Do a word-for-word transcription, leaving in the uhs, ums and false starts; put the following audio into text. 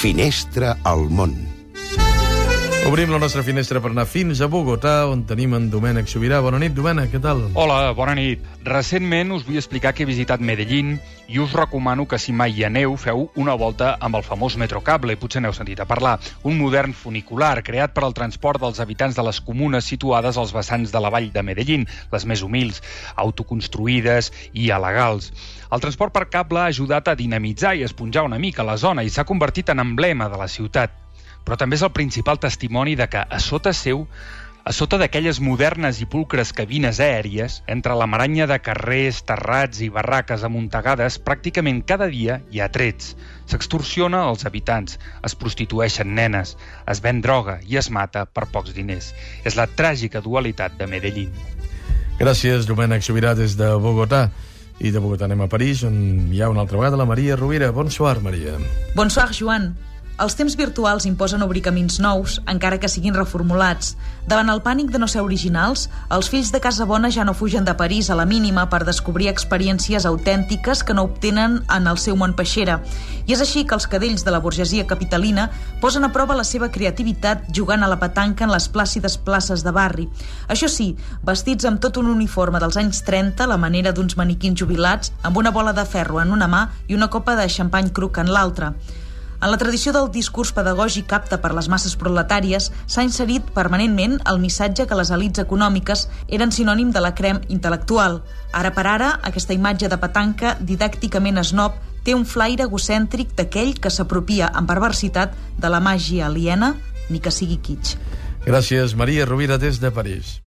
Finestra al món. Obrim la nostra finestra per anar fins a Bogotà, on tenim en Domènec Sobirà. Bona nit, Domènec, què tal? Hola, bona nit. Recentment us vull explicar que he visitat Medellín i us recomano que si mai hi aneu, feu una volta amb el famós Metrocable, potser n'heu sentit a parlar, un modern funicular creat per al transport dels habitants de les comunes situades als vessants de la vall de Medellín, les més humils, autoconstruïdes i alegals. El transport per cable ha ajudat a dinamitzar i esponjar una mica la zona i s'ha convertit en emblema de la ciutat. Però també és el principal testimoni de que a sota seu, a sota d'aquelles modernes i pulcres cabines aèries, entre la maranya de carrers, terrats i barraques amuntegades, pràcticament cada dia hi ha trets. S'extorsiona els habitants, es prostitueixen nenes, es ven droga i es mata per pocs diners. És la tràgica dualitat de Medellín. Gràcies, Domènec Sobirà, des de Bogotà. I de Bogotà anem a París, on hi ha una altra vegada la Maria Rovira. Bonsoir, Maria. Bonsoir, Joan. Els temps virtuals imposen obrir camins nous, encara que siguin reformulats. Davant el pànic de no ser originals, els fills de casa bona ja no fugen de París a la mínima per descobrir experiències autèntiques que no obtenen en el seu món peixera. I és així que els cadells de la burgesia capitalina posen a prova la seva creativitat jugant a la petanca en les plàcides places de barri. Això sí, vestits amb tot un uniforme dels anys trenta, la manera d'uns maniquins jubilats, amb una bola de ferro en una mà i una copa de xampany cruc en l'altra. En la tradició del discurs pedagògic apte per les masses proletàries s'ha inserit permanentment el missatge que les elits econòmiques eren sinònim de la crem intel·lectual. Ara per ara, aquesta imatge de petanca didàcticament esnob té un flaire egocèntric d'aquell que s'apropia amb perversitat de la màgia aliena, ni que sigui kitsch. Gràcies, Maria Rovira, des de París.